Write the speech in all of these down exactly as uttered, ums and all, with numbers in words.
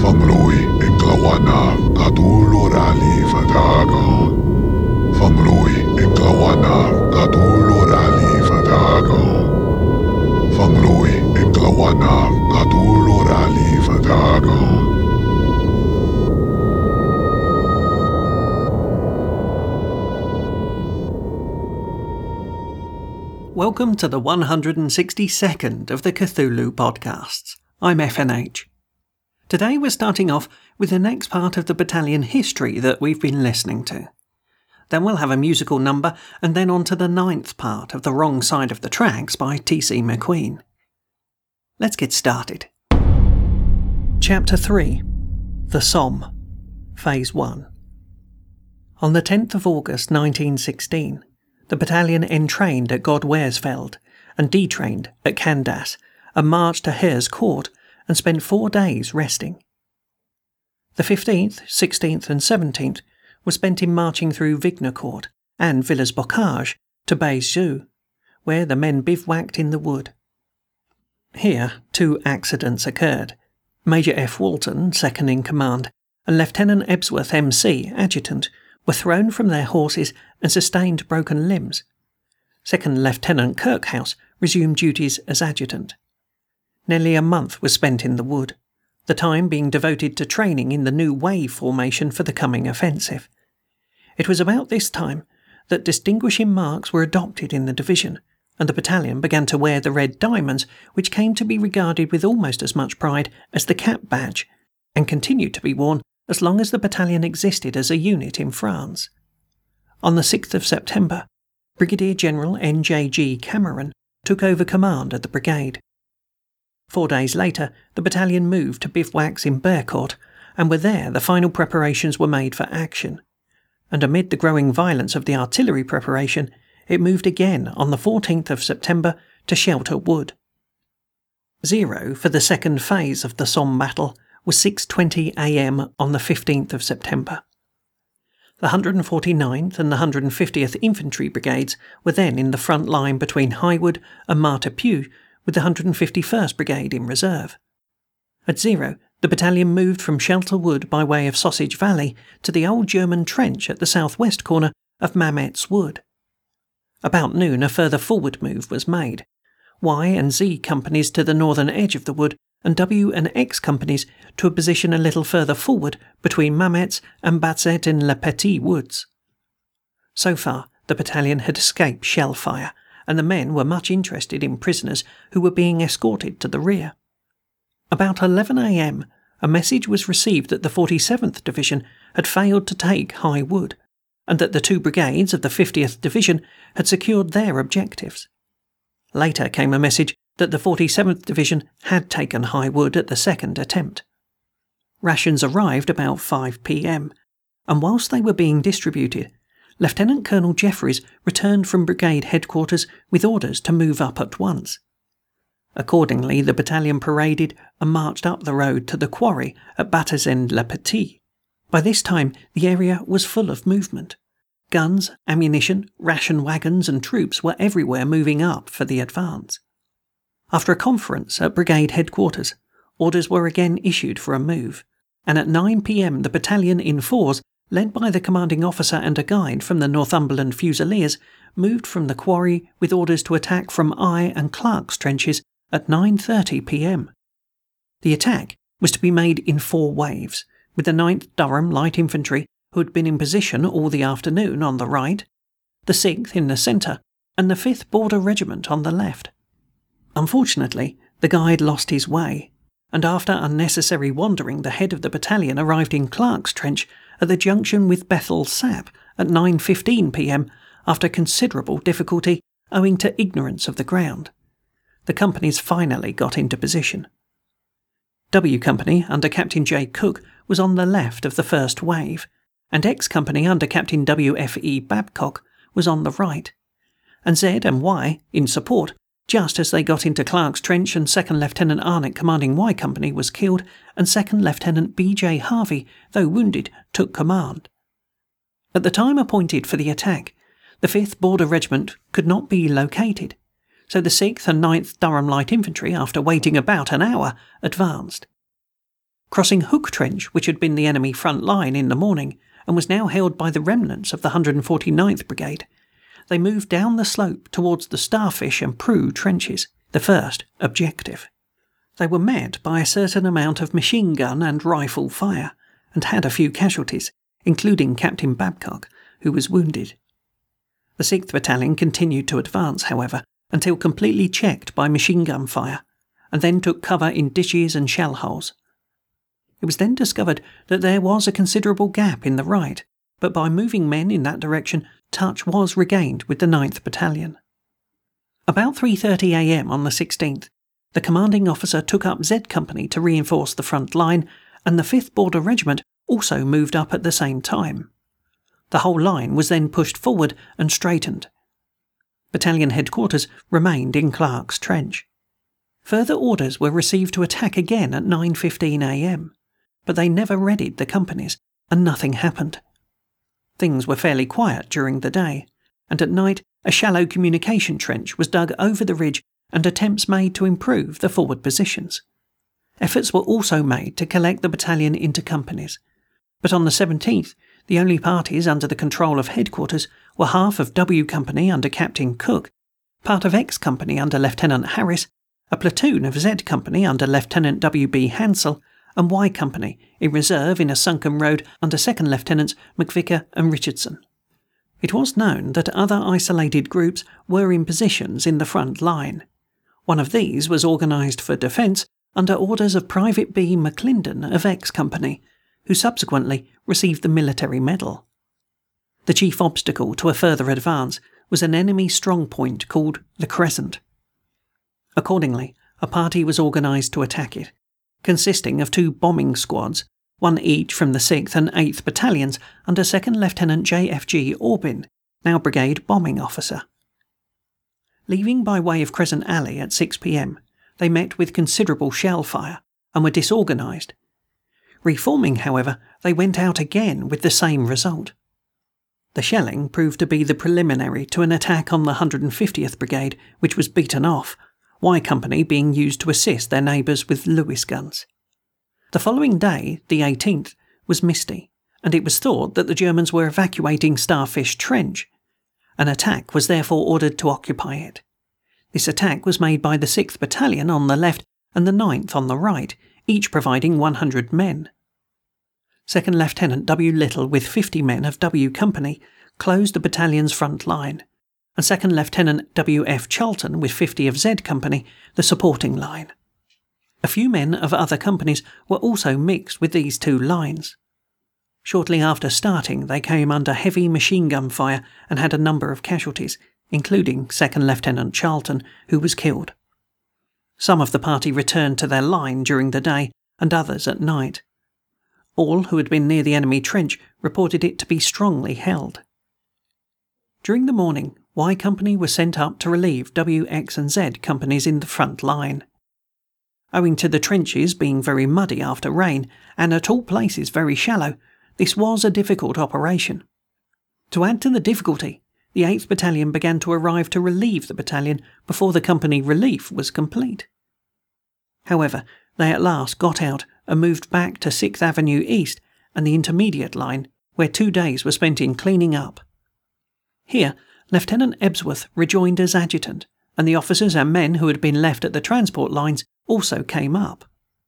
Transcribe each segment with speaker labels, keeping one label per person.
Speaker 1: Famlui Inglawana Kadulurali Fadago. Famlui Inglawana Kadulurali Fadago. Famlui Inglawana Kadulurali Fadago.
Speaker 2: Welcome to the one hundred sixty-second of the Cthulhu podcasts. I'm F N H. Today we're starting off with the next part of the battalion history that we've been listening to. Then we'll have a musical number and then on to the ninth part of The Wrong Side of the Tracks by T C McQueen. Let's get started. Chapter three. The Somme. Phase one. On the tenth of August nineteen sixteen, the battalion entrained at Godwersfeld and detrained at Candas and marched to Herscourt and spent four days resting. The fifteenth, sixteenth and seventeenth were spent in marching through Vignecourt and Villers-Bocage to Bayeux, where the men bivouacked in the wood. Here two accidents occurred. Major F. Walton, second in command, and Lieutenant Ebsworth M C, adjutant, were thrown from their horses and sustained broken limbs. Second Lieutenant Kirkhouse resumed duties as adjutant. Nearly a month was spent in the wood, the time being devoted to training in the new wave formation for the coming offensive. It was about this time that distinguishing marks were adopted in the division, and the battalion began to wear the red diamonds, which came to be regarded with almost as much pride as the cap badge, and continued to be worn as long as the battalion existed as a unit in France. On the sixth of September, Brigadier General N J G Cameron took over command of the brigade. Four days later, the battalion moved to bivouacs in Bearcourt, and were there the final preparations were made for action. And amid the growing violence of the artillery preparation, it moved again on the fourteenth of September to Shelter Wood. Zero for the second phase of the Somme battle was six twenty a m on the fifteenth of September. The one hundred forty-ninth and the one hundred fiftieth Infantry Brigades were then in the front line between Highwood and Martepieux, with the one hundred fifty-first Brigade in reserve. At zero, the battalion moved from Shelter Wood by way of Sausage Valley to the old German trench at the southwest corner of Mametz Wood. About noon, a further forward move was made. Y and Z companies to the northern edge of the wood, and W and X companies to a position a little further forward between Mametz and Bazet-en-le-Petit woods. So far, the battalion had escaped shell fire, and the men were much interested in prisoners who were being escorted to the rear. About eleven a m, a message was received that the forty-seventh Division had failed to take High Wood, and that the two brigades of the fiftieth Division had secured their objectives. Later came a message that the forty-seventh Division had taken High Wood at the second attempt. Rations arrived about five p m, and whilst they were being distributed, Lieutenant Colonel Jeffreys returned from brigade headquarters with orders to move up at once. Accordingly, the battalion paraded and marched up the road to the quarry at Bazet-en-le-Petit. By this time, the area was full of movement. Guns, ammunition, ration wagons and troops were everywhere moving up for the advance. After a conference at brigade headquarters, orders were again issued for a move, and at nine p m the battalion in fours, led by the commanding officer and a guide from the Northumberland Fusiliers, moved from the quarry with orders to attack from I and Clark's trenches at nine thirty p m. The attack was to be made in four waves, with the ninth Durham Light Infantry, who had been in position all the afternoon, on the right, the sixth in the centre, and the fifth Border Regiment on the left. Unfortunately, the guide lost his way, and after unnecessary wandering, the head of the battalion arrived in Clark's trench at the junction with Bethel Sap at nine fifteen p m after considerable difficulty owing to ignorance of the ground. The companies finally got into position. W Company under Captain J. Cook was on the left of the first wave, and X Company under Captain W F E Babcock was on the right, and Z and Y in support just as they got into Clark's trench, and Second Lieutenant Arnott commanding Y Company was killed, and Second Lieutenant B J Harvey, though wounded, took command. At the time appointed for the attack, the fifth Border Regiment could not be located, so the sixth and ninth Durham Light Infantry, after waiting about an hour, advanced. crossing Hook Trench, which had been the enemy front line in the morning and was now held by the remnants of the one hundred forty-ninth Brigade. They moved down the slope towards the Starfish and Prue trenches, the first objective. They were met by a certain amount of machine gun and rifle fire, and had a few casualties, including Captain Babcock, who was wounded. The sixth Battalion continued to advance, however, until completely checked by machine gun fire, and then took cover in ditches and shell holes. It was then discovered that there was a considerable gap in the right, but by moving men in that direction, touch was regained with the ninth Battalion. About three thirty a m on the sixteenth, the commanding officer took up Z Company to reinforce the front line, and the fifth Border Regiment also moved up at the same time. The whole line was then pushed forward and straightened. Battalion headquarters remained in Clark's Trench. Further orders were received to attack again at nine fifteen a m, but they never readied the companies, and nothing happened. Things were fairly quiet during the day, and at night a shallow communication trench was dug over the ridge and attempts made to improve the forward positions. Efforts were also made to collect the battalion into companies, but on the seventeenth, the only parties under the control of headquarters were half of W Company under Captain Cook, part of X Company under Lieutenant Harris, a platoon of Z Company under Lieutenant W B Hansel, and Y Company in reserve in a sunken road under Second Lieutenants McVicker and Richardson. It was known that other isolated groups were in positions in the front line. One of these was organised for defence under orders of Private B. McClendon of X Company, who subsequently received the military medal. The chief obstacle to a further advance was an enemy strong point called the Crescent. Accordingly, a party was organised to attack it, consisting of two bombing squads, one each from the sixth and eighth Battalions under Second Lieutenant J F G Orbin, now Brigade Bombing Officer. Leaving by way of Crescent Alley at six p m, they met with considerable shell fire and were disorganised. Reforming, however, they went out again with the same result. The shelling proved to be the preliminary to an attack on the one hundred fiftieth Brigade, which was beaten off, Y Company being used to assist their neighbours with Lewis guns. The following day, the eighteenth, was misty, and it was thought that the Germans were evacuating Starfish Trench. An attack was therefore ordered to occupy it. This attack was made by the sixth Battalion on the left and the ninth on the right, each providing one hundred men. Second Lieutenant W. Little with fifty men of W Company closed the battalion's front line, and Second Lieutenant W. F. Charlton with fifty of Z Company the supporting line. A few men of other companies were also mixed with these two lines. Shortly after starting, they came under heavy machine gun fire and had a number of casualties, including Second Lieutenant Charlton, who was killed. Some of the party returned to their line during the day, and others at night. All who had been near the enemy trench reported it to be strongly held. During the morning, Y Company was sent up to relieve W, X and Z companies in the front line. Owing to the trenches being very muddy after rain, and at all places very shallow, this was a difficult operation. To add to the difficulty, the eighth Battalion began to arrive to relieve the battalion before the company relief was complete. However, they at last got out and moved back to sixth Avenue East and the intermediate line, where two days were spent in cleaning up. Here, Lieutenant Ebsworth rejoined as adjutant, and the officers and men who had been left at the transport lines also came up.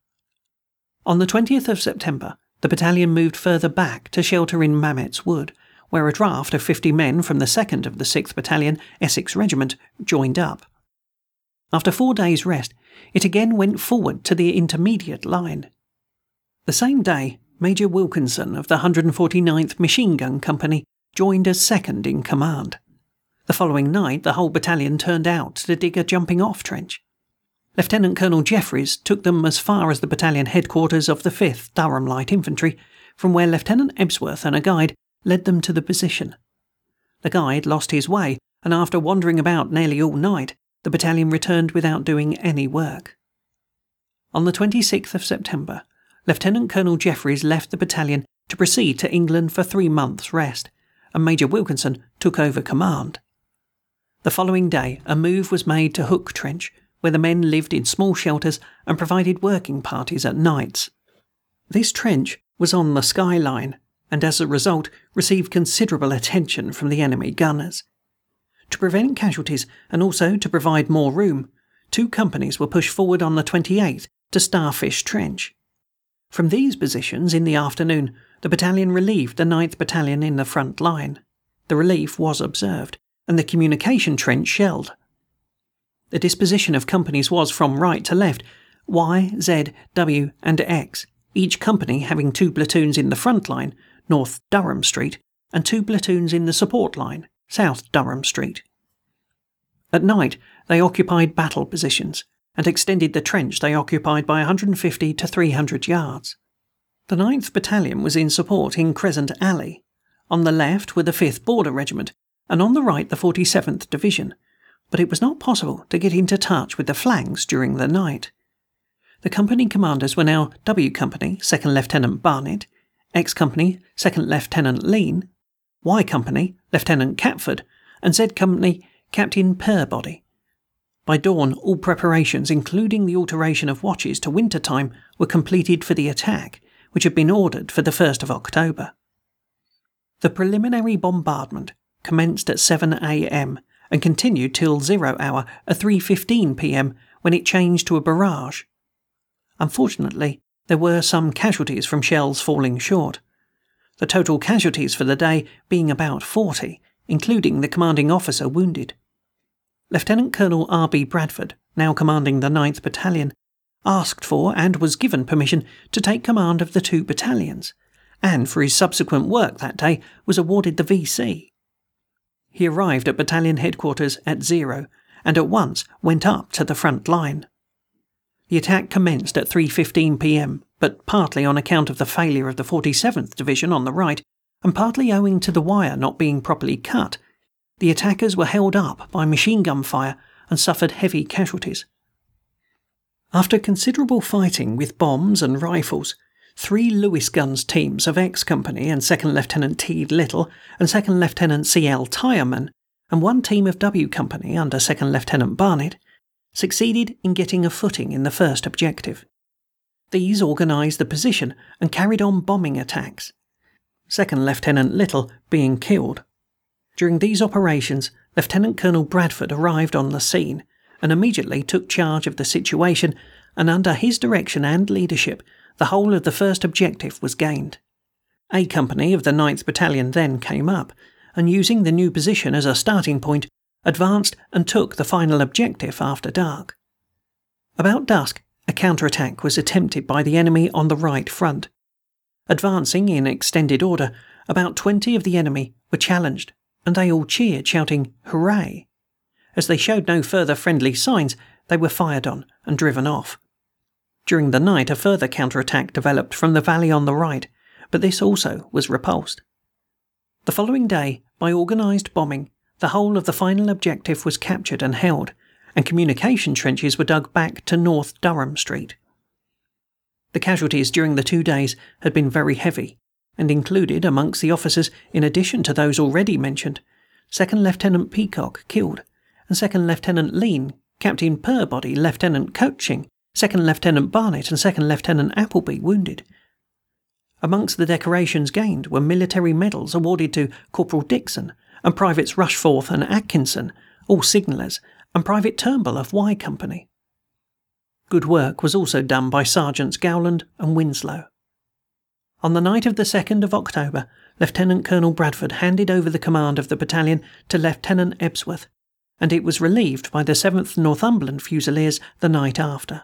Speaker 2: On the twentieth of September, the battalion moved further back to shelter in Mametz Wood, where a draft of fifty men from the second of the sixth Battalion, Essex Regiment, joined up. After four days' rest, it again went forward to the intermediate line. The same day, Major Wilkinson of the one hundred forty-ninth Machine Gun Company joined as second in command. The following night, the whole battalion turned out to dig a jumping-off trench. Lieutenant Colonel Jeffreys took them as far as the battalion headquarters of the fifth Durham Light Infantry, from where Lieutenant Ebsworth and a guide led them to the position. The guide lost his way, and after wandering about nearly all night, the battalion returned without doing any work. On the twenty-sixth of September, Lieutenant Colonel Jeffreys left the battalion to proceed to England for three months' rest, and Major Wilkinson took over command. The following day, a move was made to Hook Trench, where the men lived in small shelters and provided working parties at nights. This trench was on the skyline, and as a result received considerable attention from the enemy gunners. To prevent casualties and also to provide more room, two companies were pushed forward on the twenty-eighth to Starfish Trench. From these positions in the afternoon, the battalion relieved the ninth Battalion in the front line. The relief was observed, and the communication trench shelled. The disposition of companies was from right to left, Y, Z, W and X, each company having two platoons in the front line, North Durham Street, and two platoons in the support line, South Durham Street. At night, they occupied battle positions, and extended the trench they occupied by one hundred fifty to three hundred yards. The ninth Battalion was in support in Crescent Alley. On the left were the fifth Border Regiment, and on the right the forty-seventh Division, but it was not possible to get into touch with the flanks during the night. The company commanders were now W Company, Second Lieutenant Barnett, X Company, Second Lieutenant Lean, Y Company, Lieutenant Catford, and Z Company, Captain Peabody. By dawn, all preparations, including the alteration of watches to winter time, were completed for the attack, which had been ordered for the first of October. The preliminary bombardment commenced at seven a m and continued till zero hour at three fifteen p m when it changed to a barrage. Unfortunately, there were some casualties from shells falling short, the total casualties for the day being about forty, including the commanding officer wounded. Lieutenant Colonel R B Bradford, now commanding the ninth Battalion, asked for and was given permission to take command of the two battalions, and for his subsequent work that day was awarded the V C. He arrived at battalion headquarters at zero and at once went up to the front line. The attack commenced at three fifteen p m, but partly on account of the failure of the forty-seventh Division on the right, and partly owing to the wire not being properly cut, the attackers were held up by machine gun fire and suffered heavy casualties. After considerable fighting with bombs and rifles, three Lewis Guns teams of X Company and Second Lieutenant T. Little and Second Lieutenant C. L. Tyerman, and one team of W Company under Second Lieutenant Barnett, succeeded in getting a footing in the first objective. These organised the position and carried on bombing attacks, Second Lieutenant Little being killed. During these operations, Lieutenant Colonel Bradford arrived on the scene and immediately took charge of the situation, and under his direction and leadership, the whole of the first objective was gained. A Company of the ninth Battalion then came up, and using the new position as a starting point, advanced and took the final objective after dark. About dusk, a counterattack was attempted by the enemy on the right front. Advancing in extended order, about twenty of the enemy were challenged, and they all cheered, shouting, "Hooray!" As they showed no further friendly signs, they were fired on and driven off. During the night, a further counterattack developed from the valley on the right, but this also was repulsed. The following day, by organised bombing, the whole of the final objective was captured and held, and communication trenches were dug back to North Durham Street. The casualties during the two days had been very heavy, and included amongst the officers, in addition to those already mentioned, Second Lieutenant Peacock killed, and Second Lieutenant Lean, Captain Peabody, Lieutenant Coaching, Second Lieutenant Barnett and Second Lieutenant Appleby wounded. Amongst the decorations gained were military medals awarded to Corporal Dixon and Privates Rushforth and Atkinson, all signallers, and Private Turnbull of Y Company. Good work was also done by Sergeants Gowland and Winslow. On the night of the second of October, Lieutenant Colonel Bradford handed over the command of the battalion to Lieutenant Ebsworth, and it was relieved by the seventh Northumberland Fusiliers the night after.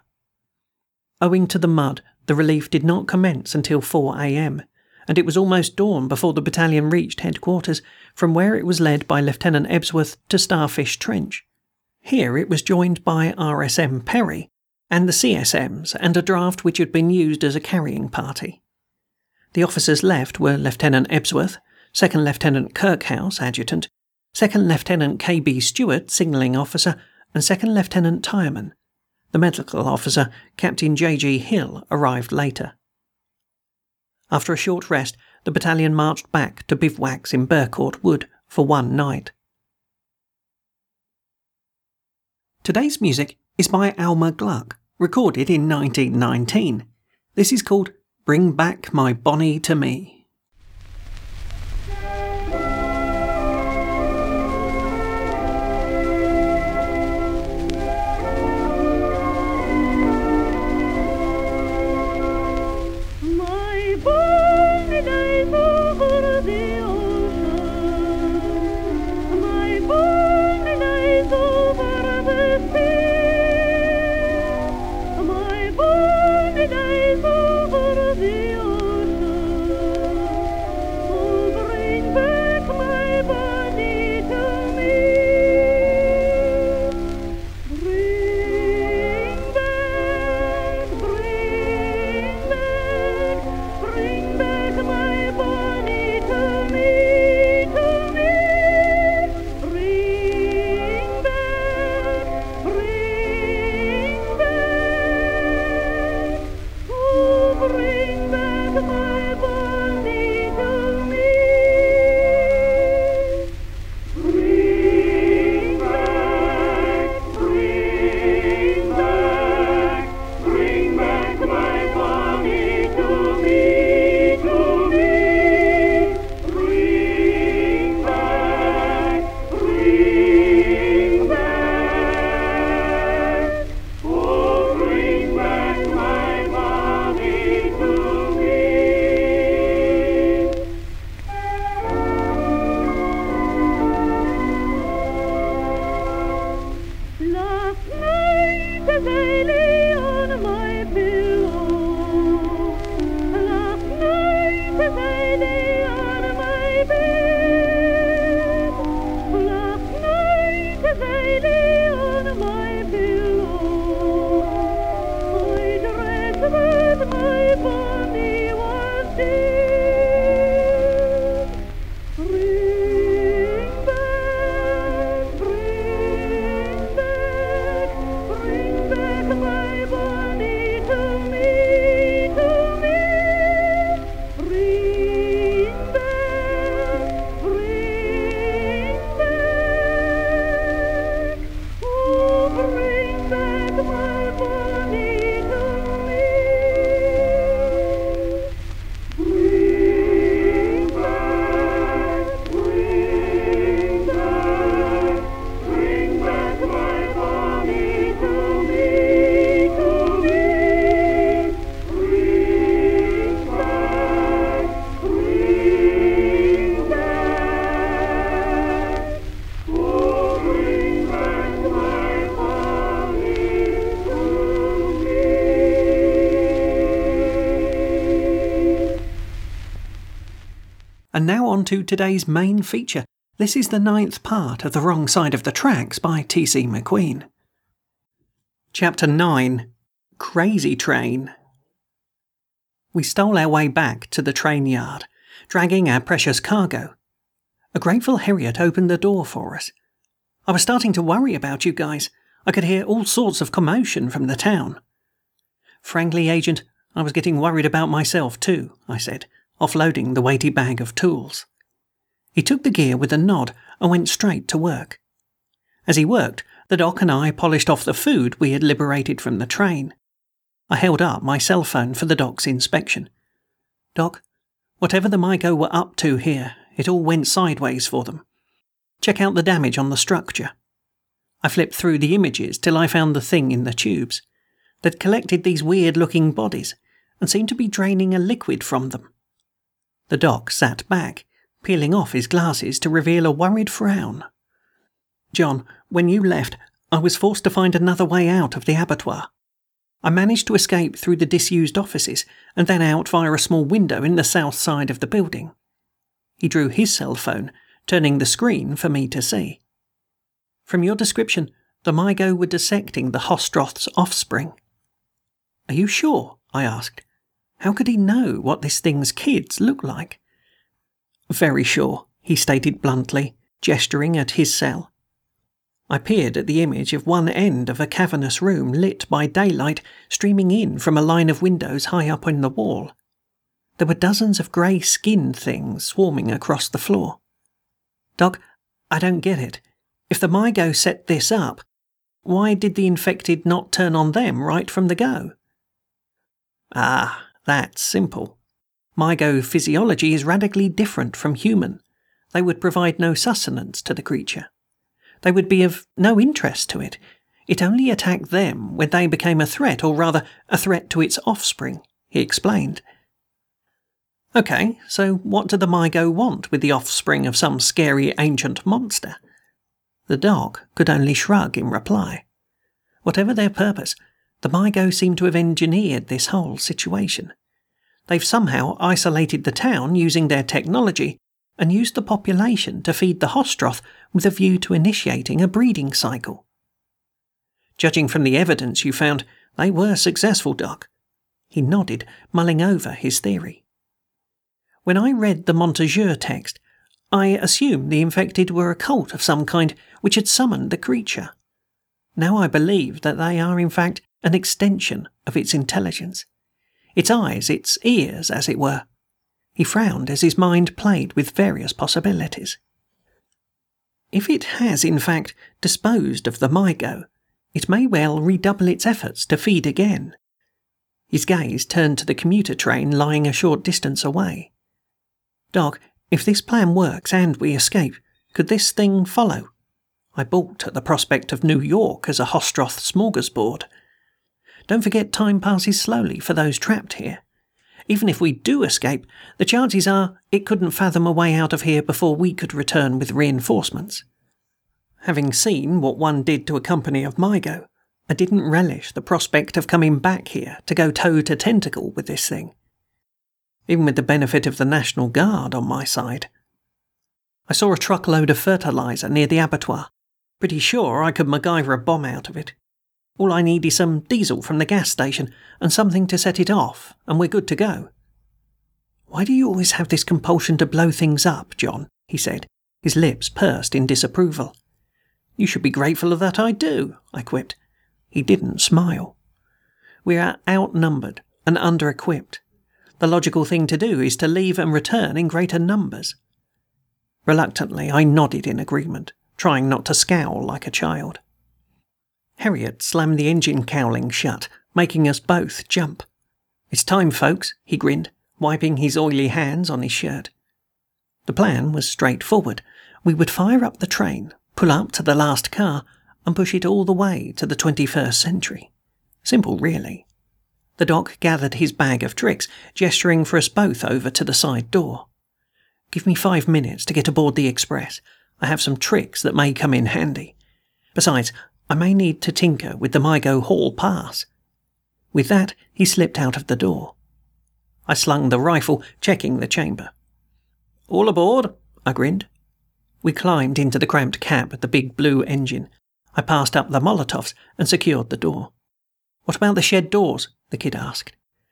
Speaker 2: Owing to the mud, the relief did not commence until four a m, and it was almost dawn before the battalion reached headquarters, from where it was led by Lieutenant Ebsworth to Starfish Trench. Here it was joined by R S M Perry and the C S Ms and a draft which had been used as a carrying party. The officers left were Lieutenant Ebsworth, Second Lieutenant Kirkhouse, Adjutant, Second Lieutenant K B Stewart, Signalling Officer, and Second Lieutenant Tyerman. The medical officer, Captain J G Hill, arrived later. After a short rest, the battalion marched back to bivouacs in Burcourt Wood for one night. Today's music is by Alma Gluck, recorded in nineteen nineteen. This is called Bring Back My Bonnie to Me. And now on to today's main feature. This is the ninth part of The Wrong Side of the Tracks by T C McQueen. Chapter nine. Crazy Train. We stole our way back to the train yard, dragging our precious cargo. A grateful Harriet opened the door for us. I was starting to worry about you guys. I could hear all sorts of commotion from the town. Frankly, Agent, I was getting worried about myself too, I said, offloading the weighty bag of tools. He took the gear with a nod and went straight to work. As he worked, the Doc and I polished off the food we had liberated from the train. I held up my cell phone for the Doc's inspection. Doc, whatever the MIGO were up to here, it all went sideways for them. Check out the damage on the structure. I flipped through the images till I found the thing in the tubes. They'd collected these weird-looking bodies and seemed to be draining a liquid from them. The Doc sat back, peeling off his glasses to reveal a worried frown. John, when you left, I was forced to find another way out of the abattoir. I managed to escape through the disused offices and then out via a small window in the south side of the building. He drew his cell phone, turning the screen for me to see. From your description, the MIGO were dissecting the Hostroth's offspring. Are you sure? I asked. How could he know what this thing's kids look like? Very sure, he stated bluntly, gesturing at his cell. I peered at the image of one end of a cavernous room lit by daylight streaming in from a line of windows high up on the wall. There were dozens of grey-skinned things swarming across the floor. Doc, I don't get it. If the MIGO set this up, why did the infected not turn on them right from the go? Ah, That's simple. Mygo physiology is radically different from human. They would provide no sustenance to the creature. They would be of no interest to it. It only attacked them when they became a threat, or rather, a threat to its offspring, he explained. Okay, so what do the Mygo want with the offspring of some scary ancient monster? The doc could only shrug in reply. Whatever their purpose, the Mygo seem to have engineered this whole situation. They've somehow isolated the town using their technology and used the population to feed the Hostroth with a view to initiating a breeding cycle. Judging from the evidence you found, they were successful, Doc. He nodded, mulling over his theory. When I read the Montague text, I assumed the infected were a cult of some kind which had summoned the creature. Now I believe that they are in fact an extension of its intelligence. Its eyes, its ears, as it were. He frowned as his mind played with various possibilities. If it has, in fact, disposed of the Mygo, it may well redouble its efforts to feed again. His gaze turned to the commuter train lying a short distance away. Doc, if this plan works and we escape, could this thing follow? I balked at the prospect of New York as a Hostroth smorgasbord. Don't forget time passes slowly for those trapped here. Even if we do escape, the chances are it couldn't fathom a way out of here before we could return with reinforcements. Having seen what one did to a company of Mygo, I didn't relish the prospect of coming back here to go toe to tentacle with this thing. Even with the benefit of the National Guard on my side. I saw a truckload of fertilizer near the abattoir. Pretty sure I could MacGyver a bomb out of it. All I need is some diesel from the gas station and something to set it off, and we're good to go. Why do you always have this compulsion to blow things up, John? He said, his lips pursed in disapproval. You should be grateful that I do, I quipped. He didn't smile. We are outnumbered and under-equipped. The logical thing to do is to leave and return in greater numbers. Reluctantly, I nodded in agreement, trying not to scowl like a child. Harriet slammed the engine cowling shut, making us both jump. It's time, folks, he grinned, wiping his oily hands on his shirt. The plan was straightforward. We would fire up the train, pull up to the last car, and push it all the way to the twenty-first century. Simple, really. The doc gathered his bag of tricks, gesturing for us both over to the side door. Give me five minutes to get aboard the express. I have some tricks that may come in handy. Besides, I may need to tinker with the Mygo Hall pass. With that, he slipped out of the door. I slung the rifle, checking the chamber. All aboard, I grinned. We climbed into the cramped cab with the big blue engine. I passed up the Molotovs and secured the door. What about the shed doors? The kid asked.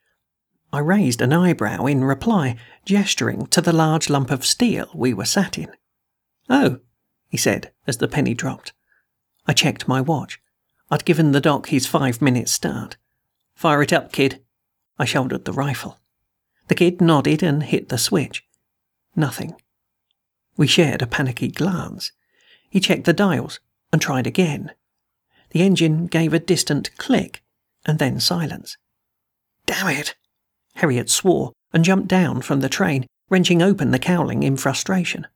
Speaker 2: I raised an eyebrow in reply, gesturing to the large lump of steel we were sat in. Oh, he said as the penny dropped. I checked my watch. I'd given the doc his five-minute start. Fire it up, kid. I shouldered the rifle. The kid nodded and hit the switch. Nothing. We shared a panicky glance. He checked the dials and tried again. The engine gave a distant click and then silence. Damn it! Harriet swore and jumped down from the train, wrenching open the cowling in frustration.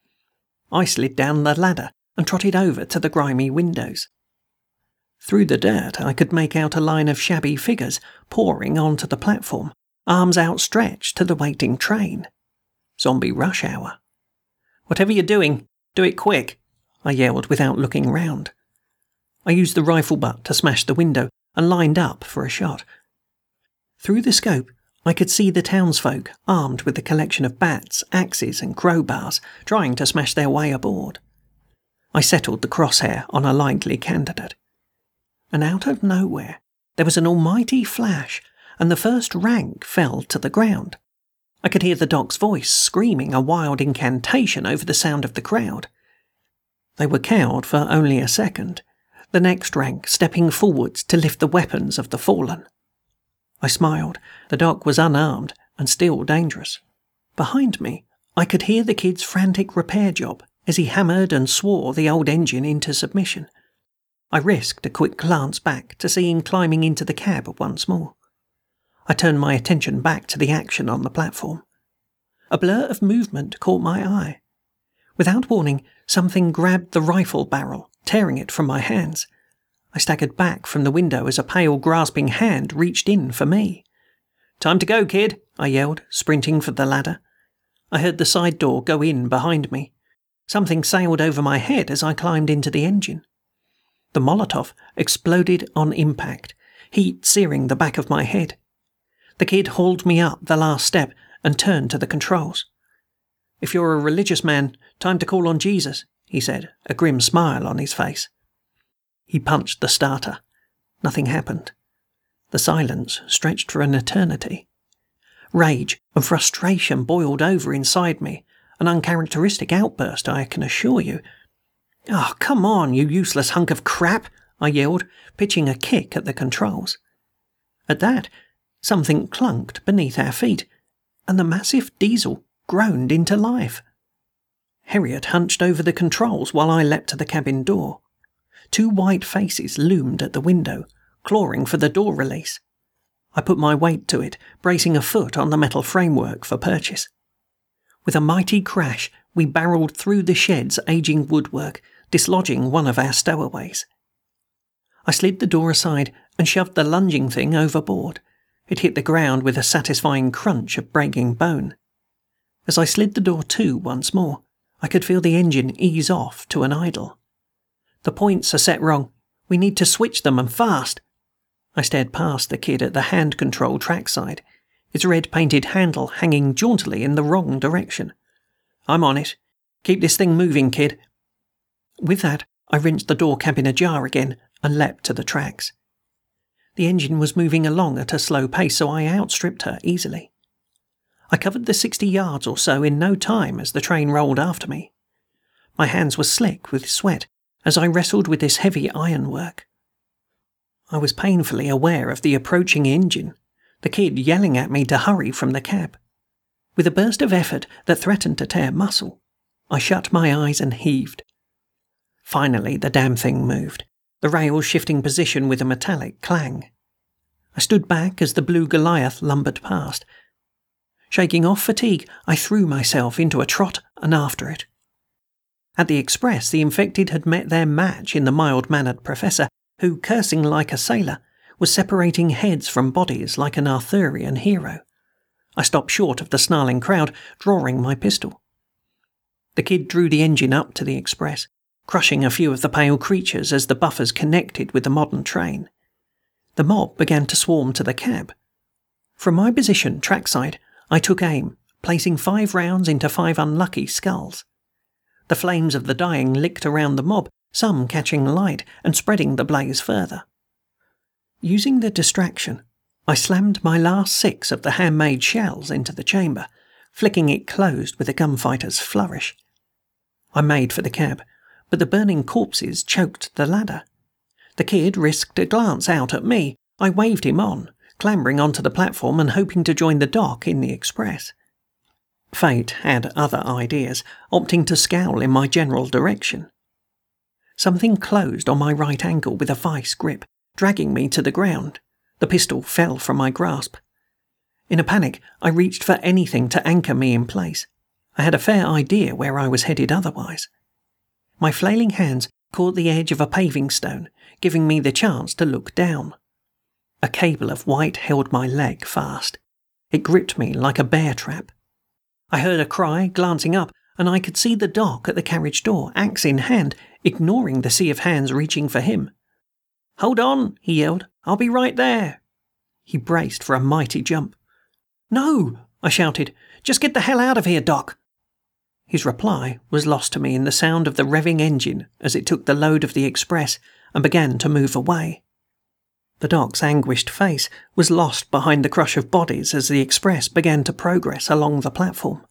Speaker 2: I slid down the ladder and trotted over to the grimy windows. Through the dirt I could make out a line of shabby figures pouring onto the platform, arms outstretched to the waiting train. Zombie rush hour. Whatever you're doing, do it quick, I yelled without looking round. I used the rifle butt to smash the window and lined up for a shot. Through the scope, I could see the townsfolk armed with a collection of bats, axes and crowbars, trying to smash their way aboard. I settled the crosshair on a likely candidate. And out of nowhere, there was an almighty flash, and the first rank fell to the ground. I could hear the doc's voice screaming a wild incantation over the sound of the crowd. They were cowed for only a second, the next rank stepping forwards to lift the weapons of the fallen. I smiled. The doc was unarmed and still dangerous. Behind me, I could hear the kid's frantic repair job as he hammered and swore the old engine into submission. I risked a quick glance back to see him climbing into the cab once more. I turned my attention back to the action on the platform. A blur of movement caught my eye. Without warning, something grabbed the rifle barrel, tearing it from my hands. I staggered back from the window as a pale, grasping hand reached in for me. "Time to go, kid," I yelled, sprinting for the ladder. I heard the side door go in behind me. Something sailed over my head as I climbed into the engine. The Molotov exploded on impact, heat searing the back of my head. The kid hauled me up the last step and turned to the controls. "If you're a religious man, time to call on Jesus," he said, a grim smile on his face. He punched the starter. Nothing happened. The silence stretched for an eternity. Rage and frustration boiled over inside me, an uncharacteristic outburst, I can assure you. "Oh, come on, you useless hunk of crap," I yelled, pitching a kick at the controls. At that, something clunked beneath our feet, and the massive diesel groaned into life. Harriet hunched over the controls while I leapt to the cabin door. Two white faces loomed at the window, clawing for the door release. I put my weight to it, bracing a foot on the metal framework for purchase. With a mighty crash, we barreled through the shed's aging woodwork, dislodging one of our stowaways. I slid the door aside and shoved the lunging thing overboard. It hit the ground with a satisfying crunch of breaking bone. As I slid the door to once more, I could feel the engine ease off to an idle. "The points are set wrong. We need to switch them, and fast." I stared past the kid at the hand control trackside, its red-painted handle hanging jauntily in the wrong direction. "I'm on it. Keep this thing moving, kid." With that, I wrenched the door cabin ajar again and leapt to the tracks. The engine was moving along at a slow pace, so I outstripped her easily. I covered the sixty yards or so in no time as the train rolled after me. My hands were slick with sweat as I wrestled with this heavy ironwork. I was painfully aware of the approaching engine, the kid yelling at me to hurry from the cab. With a burst of effort that threatened to tear muscle, I shut my eyes and heaved. Finally, the damn thing moved, the rails shifting position with a metallic clang. I stood back as the blue Goliath lumbered past. Shaking off fatigue, I threw myself into a trot and after it. At the express, the infected had met their match in the mild-mannered professor, who, cursing like a sailor, was separating heads from bodies like an Arthurian hero. I stopped short of the snarling crowd, drawing my pistol. The kid drew the engine up to the express, crushing a few of the pale creatures as the buffers connected with the modern train. The mob began to swarm to the cab. From my position trackside, I took aim, placing five rounds into five unlucky skulls. The flames of the dying licked around the mob, some catching light and spreading the blaze further. Using the distraction, I slammed my last six of the handmade shells into the chamber, flicking it closed with a gunfighter's flourish. I made for the cab, but the burning corpses choked the ladder. The kid risked a glance out at me. I waved him on, clambering onto the platform and hoping to join the dock in the express. Fate had other ideas, opting to scowl in my general direction. Something closed on my right ankle with a vice grip, dragging me to the ground. The pistol fell from my grasp. In a panic, I reached for anything to anchor me in place. I had a fair idea where I was headed otherwise. My flailing hands caught the edge of a paving stone, giving me the chance to look down. A cable of white held my leg fast. It gripped me like a bear trap. I heard a cry, glancing up, and I could see the doc at the carriage door, axe in hand, ignoring the sea of hands reaching for him. "Hold on," he yelled. "I'll be right there." He braced for a mighty jump. "No," I shouted. "Just get the hell out of here, Doc." His reply was lost to me in the sound of the revving engine as it took the load of the express and began to move away. The Doc's anguished face was lost behind the crush of bodies as the express began to progress along the platform.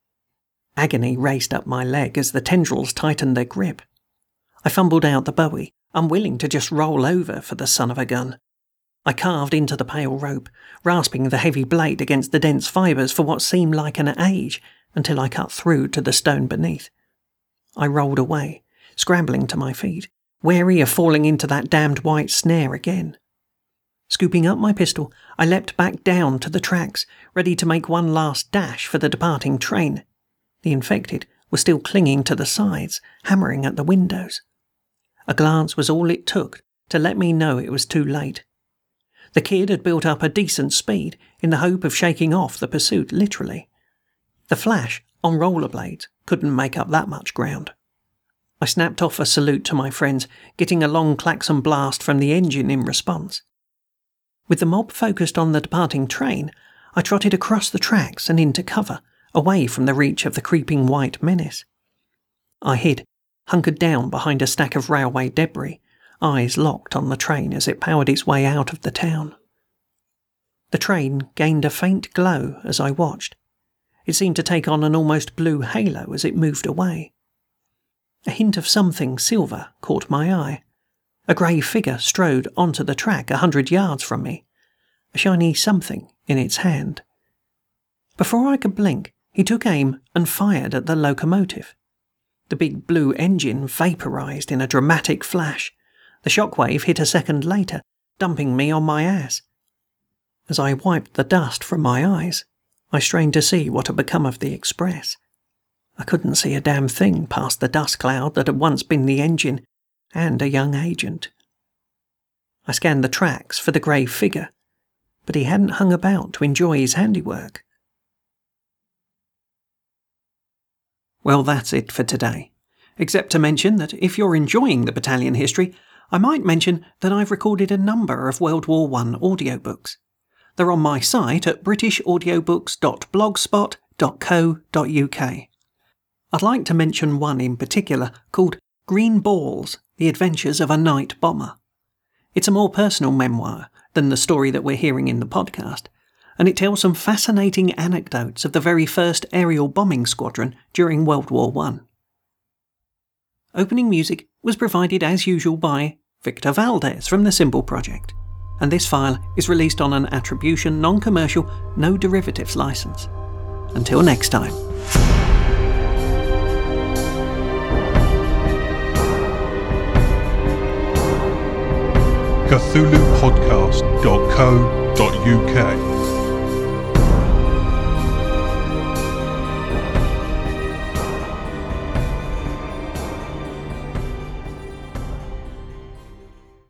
Speaker 2: Agony raced up my leg as the tendrils tightened their grip. I fumbled out the bowie, unwilling to just roll over for the son of a gun. I carved into the pale rope, rasping the heavy blade against the dense fibres for what seemed like an age until I cut through to the stone beneath. I rolled away, scrambling to my feet, wary of falling into that damned white snare again. Scooping up my pistol, I leapt back down to the tracks, ready to make one last dash for the departing train. The infected were still clinging to the sides, hammering at the windows. A glance was all it took to let me know it was too late. The kid had built up a decent speed in the hope of shaking off the pursuit literally. The Flash, on rollerblades, couldn't make up that much ground. I snapped off a salute to my friends, getting a long klaxon blast from the engine in response. With the mob focused on the departing train, I trotted across the tracks and into cover, away from the reach of the creeping white menace. I hid, hunkered down behind a stack of railway debris, eyes locked on the train as it powered its way out of the town. The train gained a faint glow as I watched. It seemed to take on an almost blue halo as it moved away. A hint of something silver caught my eye. A grey figure strode onto the track a hundred yards from me, a shiny something in its hand. Before I could blink, he took aim and fired at the locomotive. The big blue engine vaporised in a dramatic flash. The shockwave hit a second later, dumping me on my ass. As I wiped the dust from my eyes, I strained to see what had become of the express. I couldn't see a damn thing past the dust cloud that had once been the engine and a young agent. I scanned the tracks for the grey figure, but he hadn't hung about to enjoy his handiwork. Well, that's it for today, except to mention that if you're enjoying the battalion history, I might mention that I've recorded a number of World War One audiobooks. They're on my site at british audiobooks dot blogspot dot co dot uk. I'd like to mention one in particular called Green Balls, The Adventures of a Night Bomber. It's a more personal memoir than the story that we're hearing in the podcast, and it tells some fascinating anecdotes of the very first aerial bombing squadron during World War One. Opening music was provided as usual by Victor Valdez from the Symbol Project, and this file is released on an attribution, non-commercial, no derivatives license. Until next time.
Speaker 1: Cthulhu Podcast dot co dot uk